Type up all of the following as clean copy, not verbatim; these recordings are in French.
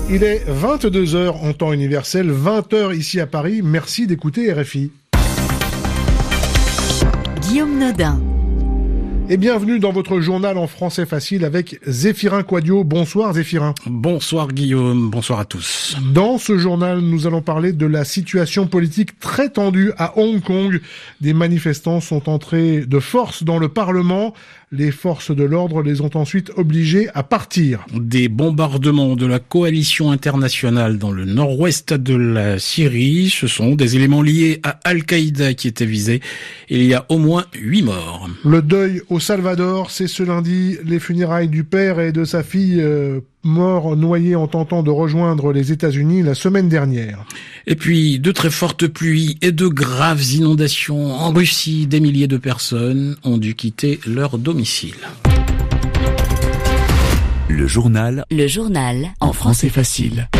Il est 22h en temps universel, 20h ici à Paris. Merci d'écouter RFI. Guillaume Nodin. Et bienvenue dans votre journal en français facile avec Zéphirin Quadio. Bonsoir Zéphirin. Bonsoir Guillaume, bonsoir à tous. Dans ce journal, nous allons parler de la situation politique très tendue à Hong Kong. Des manifestants sont entrés de force dans le Parlement. Les forces de l'ordre les ont ensuite obligés à partir. Des bombardements de la coalition internationale dans le nord-ouest de la Syrie, ce sont des éléments liés à Al-Qaïda qui étaient visés. Il y a au moins 8 morts. Le deuil au Salvador, c'est ce lundi les funérailles du père et de sa fille morts noyés en tentant de rejoindre les États-Unis la semaine dernière. Et puis, de très fortes pluies et de graves inondations en Russie. Des milliers de personnes ont dû quitter leur domicile. Le journal En français facile.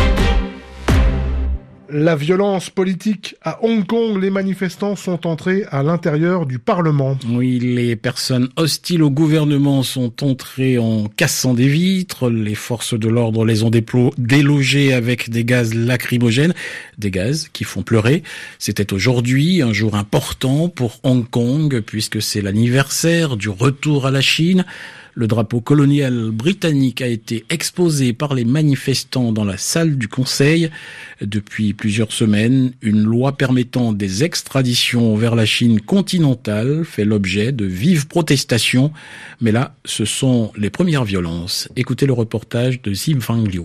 La violence politique à Hong Kong, les manifestants sont entrés à l'intérieur du Parlement. Oui, les personnes hostiles au gouvernement sont entrées en cassant des vitres. Les forces de l'ordre les ont délogés avec des gaz lacrymogènes, des gaz qui font pleurer. C'était aujourd'hui un jour important pour Hong Kong puisque c'est l'anniversaire du retour à la Chine. Le drapeau colonial britannique a été exposé par les manifestants dans la salle du Conseil. Depuis plusieurs semaines, une loi permettant des extraditions vers la Chine continentale fait l'objet de vives protestations. Mais là, ce sont les premières violences. Écoutez le reportage de Xifang Liu.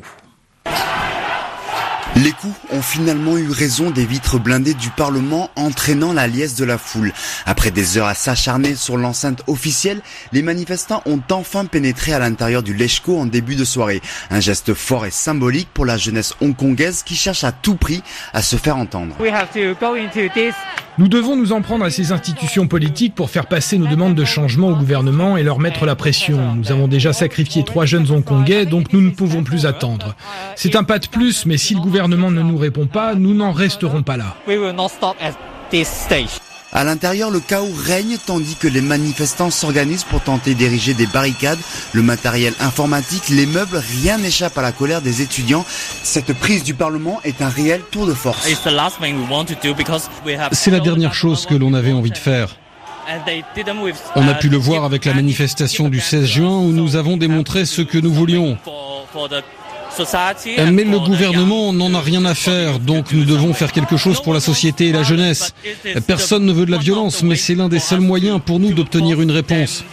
Les coups ont finalement eu raison des vitres blindées du Parlement, entraînant la liesse de la foule. Après des heures à s'acharner sur l'enceinte officielle, les manifestants ont enfin pénétré à l'intérieur du Leshko en début de soirée. Un geste fort et symbolique pour la jeunesse hongkongaise qui cherche à tout prix à se faire entendre. Nous devons nous en prendre à ces institutions politiques pour faire passer nos demandes de changement au gouvernement et leur mettre la pression. Nous avons déjà sacrifié 3 jeunes Hongkongais, donc nous ne pouvons plus attendre. C'est un pas de plus, mais si le gouvernement ne nous répond pas, nous n'en resterons pas là. À l'intérieur, le chaos règne tandis que les manifestants s'organisent pour tenter d'ériger des barricades, le matériel informatique, les meubles, rien n'échappe à la colère des étudiants. Cette prise du Parlement est un réel tour de force. C'est la dernière chose que l'on avait envie de faire. On a pu le voir avec la manifestation du 16 juin où nous avons démontré ce que nous voulions. Mais le gouvernement n'en a rien à faire, donc nous devons faire quelque chose pour la société et la jeunesse. Personne ne veut de la violence, mais c'est l'un des seuls moyens pour nous d'obtenir une réponse.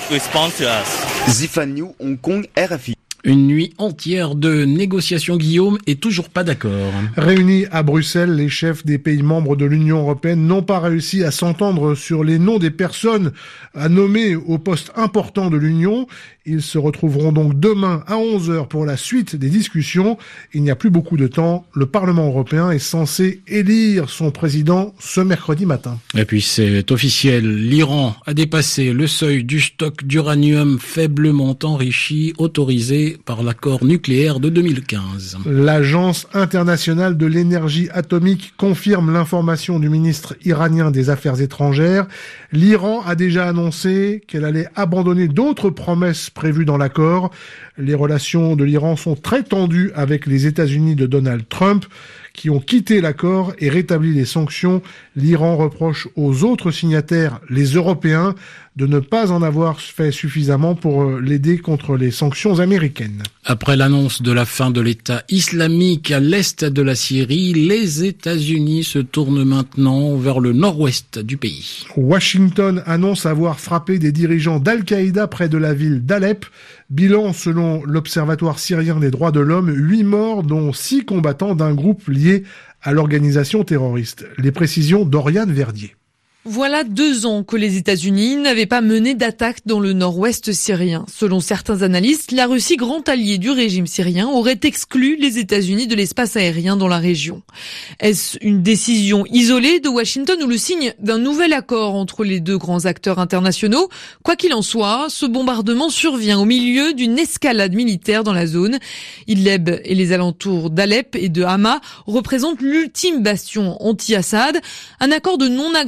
Xifang Liu, Hong Kong, RFI. Une nuit entière de négociations, Guillaume, et toujours pas d'accord. Réunis à Bruxelles, les chefs des pays membres de l'Union européenne n'ont pas réussi à s'entendre sur les noms des personnes à nommer aux postes importants de l'Union. Ils se retrouveront donc demain à 11h pour la suite des discussions. Il n'y a plus beaucoup de temps. Le Parlement européen est censé élire son président ce mercredi matin. Et puis c'est officiel, l'Iran a dépassé le seuil du stock d'uranium faiblement enrichi autorisé par l'accord nucléaire de 2015. L'Agence internationale de l'énergie atomique confirme l'information du ministre iranien des Affaires étrangères. L'Iran a déjà annoncé qu'elle allait abandonner d'autres promesses prévues dans l'accord. Les relations de l'Iran sont très tendues avec les États-Unis de Donald Trump, qui ont quitté l'accord et rétabli les sanctions. L'Iran reproche aux autres signataires, les Européens, de ne pas en avoir fait suffisamment pour l'aider contre les sanctions américaines. Après l'annonce de la fin de l'État islamique à l'est de la Syrie, les États-Unis se tournent maintenant vers le nord-ouest du pays. Washington annonce avoir frappé des dirigeants d'Al-Qaïda près de la ville d'Alep. Bilan selon l'Observatoire syrien des droits de l'homme, 8 morts dont 6 combattants d'un groupe lié à l'organisation terroriste. Les précisions d'Oriane Verdier. Voilà 2 ans que les États-Unis n'avaient pas mené d'attaque dans le nord-ouest syrien. Selon certains analystes, la Russie, grand allié du régime syrien, aurait exclu les États-Unis de l'espace aérien dans la région. Est-ce une décision isolée de Washington ou le signe d'un nouvel accord entre les 2 grands acteurs internationaux ? Quoi qu'il en soit, ce bombardement survient au milieu d'une escalade militaire dans la zone. Idlib et les alentours d'Alep et de Hama représentent l'ultime bastion anti-Assad. Un accord de non-agression avec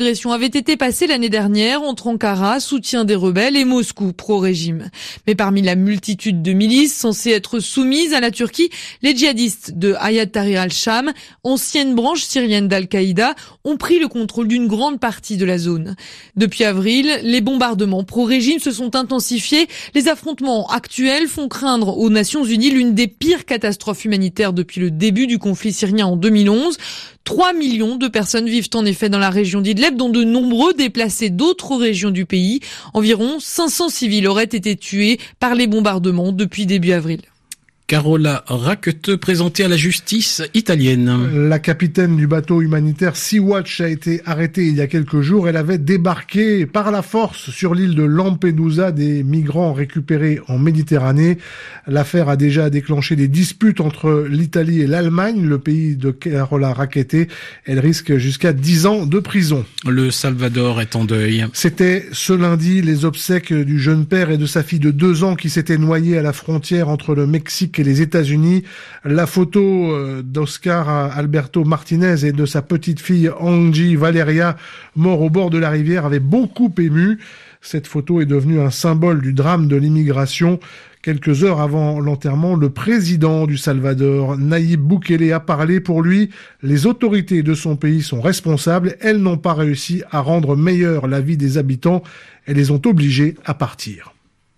avait été passé l'année dernière entre Ankara, soutien des rebelles, et Moscou, pro-régime. Mais parmi la multitude de milices censées être soumises à la Turquie, les djihadistes de Hayat Tahrir al-Sham, ancienne branche syrienne d'Al-Qaïda, ont pris le contrôle d'une grande partie de la zone. Depuis avril, les bombardements pro-régime se sont intensifiés. Les affrontements actuels font craindre aux Nations Unies l'une des pires catastrophes humanitaires depuis le début du conflit syrien en 2011. 3 millions de personnes vivent en effet dans la région d'Idleb, dont de nombreux déplacés d'autres régions du pays. Environ 500 civils auraient été tués par les bombardements depuis début avril. Carola Rackete présentée à la justice italienne. La capitaine du bateau humanitaire Sea-Watch a été arrêtée il y a quelques jours. Elle avait débarqué par la force sur l'île de Lampedusa des migrants récupérés en Méditerranée. L'affaire a déjà déclenché des disputes entre l'Italie et l'Allemagne, le pays de Carola Rackete. Elle risque jusqu'à 10 ans de prison. Le Salvador est en deuil. C'était ce lundi les obsèques du jeune père et de sa fille de 2 ans qui s'étaient noyés à la frontière entre le Mexique et les États-Unis. La photo d'Oscar Alberto Martinez et de sa petite fille Angie Valeria, morts au bord de la rivière, avait beaucoup ému. Cette photo est devenue un symbole du drame de l'immigration. Quelques heures avant l'enterrement, le président du Salvador, Nayib Bukele, a parlé. Pour lui, les autorités de son pays sont responsables. Elles n'ont pas réussi à rendre meilleure la vie des habitants. Elles les ont obligés à partir.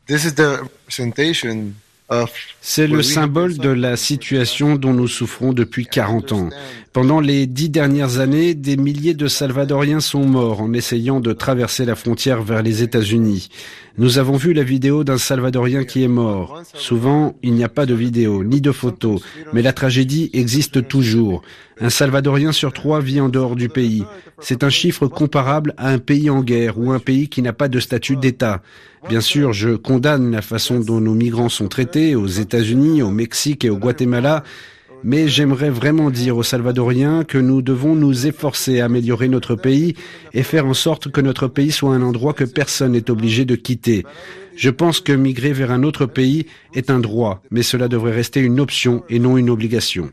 C'est le symbole de la situation dont nous souffrons depuis 40 ans. Pendant les 10 dernières années, des milliers de Salvadoriens sont morts en essayant de traverser la frontière vers les États-Unis. Nous avons vu la vidéo d'un Salvadorien qui est mort. Souvent, il n'y a pas de vidéo, ni de photos, mais la tragédie existe toujours. Un Salvadorien sur 3 vit en dehors du pays. C'est un chiffre comparable à un pays en guerre ou un pays qui n'a pas de statut d'État. Bien sûr, je condamne la façon dont nos migrants sont traités aux États-Unis, au Mexique et au Guatemala, mais j'aimerais vraiment dire aux Salvadoriens que nous devons nous efforcer à améliorer notre pays et faire en sorte que notre pays soit un endroit que personne n'est obligé de quitter. Je pense que migrer vers un autre pays est un droit, mais cela devrait rester une option et non une obligation.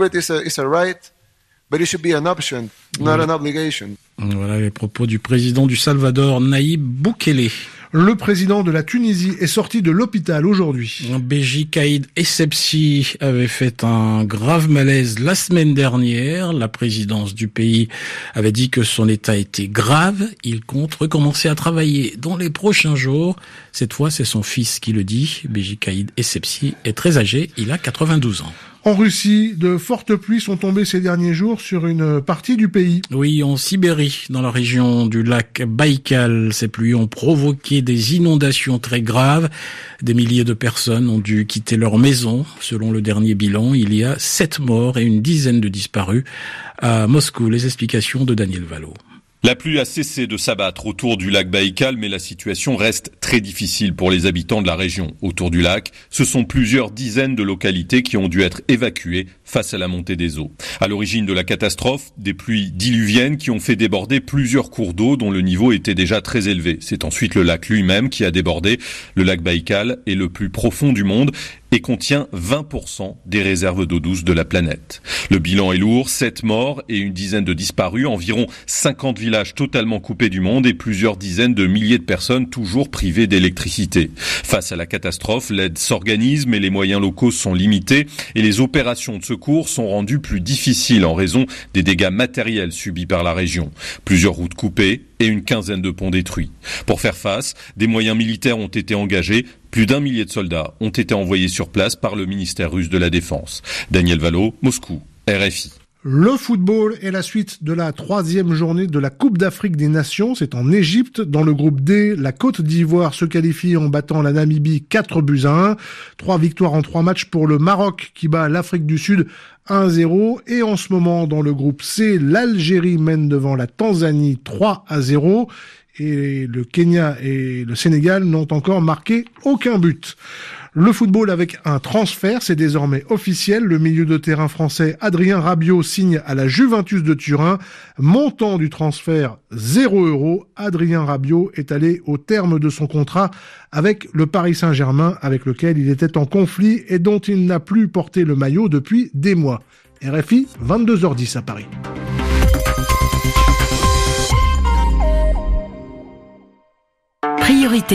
Voilà les propos du président du Salvador, Nayib Bukele. Le président de la Tunisie est sorti de l'hôpital aujourd'hui. Béji Caïd Essebsi avait fait un grave malaise la semaine dernière. La présidence du pays avait dit que son état était grave. Il compte recommencer à travailler dans les prochains jours. Cette fois, c'est son fils qui le dit. Béji Caïd Essebsi est très âgé. Il a 92 ans. En Russie, de fortes pluies sont tombées ces derniers jours sur une partie du pays. Oui, en Sibérie, dans la région du lac Baïkal. Ces pluies ont provoqué des inondations très graves. Des milliers de personnes ont dû quitter leur maison. Selon le dernier bilan, il y a 7 morts et une dizaine de disparus. À Moscou, les explications de Daniel Valo. La pluie a cessé de s'abattre autour du lac Baïkal, mais la situation reste très difficile pour les habitants de la région. Autour du lac, ce sont plusieurs dizaines de localités qui ont dû être évacuées face à la montée des eaux. À l'origine de la catastrophe, des pluies diluviennes qui ont fait déborder plusieurs cours d'eau dont le niveau était déjà très élevé. C'est ensuite le lac lui-même qui a débordé. Le lac Baïkal est le plus profond du monde et contient 20% des réserves d'eau douce de la planète. Le bilan est lourd, 7 morts et une dizaine de disparus, environ 50 villages totalement coupés du monde et plusieurs dizaines de milliers de personnes toujours privées d'électricité. Face à la catastrophe, l'aide s'organise mais les moyens locaux sont limités et les opérations de secours sont rendues plus difficiles en raison des dégâts matériels subis par la région. Plusieurs routes coupées et une quinzaine de ponts détruits. Pour faire face, des moyens militaires ont été engagés. Plus d'1 millier de soldats ont été envoyés sur place par le ministère russe de la Défense. Daniel Valo, Moscou, RFI. Le football est la suite de la 3e journée de la Coupe d'Afrique des Nations. C'est en Égypte. Dans le groupe D, la Côte d'Ivoire se qualifie en battant la Namibie 4-1. 3 victoires en 3 matchs pour le Maroc qui bat l'Afrique du Sud 1-0. Et en ce moment, dans le groupe C, l'Algérie mène devant la Tanzanie 3-0. Et le Kenya et le Sénégal n'ont encore marqué aucun but. Le football avec un transfert, c'est désormais officiel. Le milieu de terrain français Adrien Rabiot signe à la Juventus de Turin. Montant du transfert 0 €. Adrien Rabiot est allé au terme de son contrat avec le Paris Saint-Germain, avec lequel il était en conflit et dont il n'a plus porté le maillot depuis des mois. RFI, 22h10 à Paris. Priorité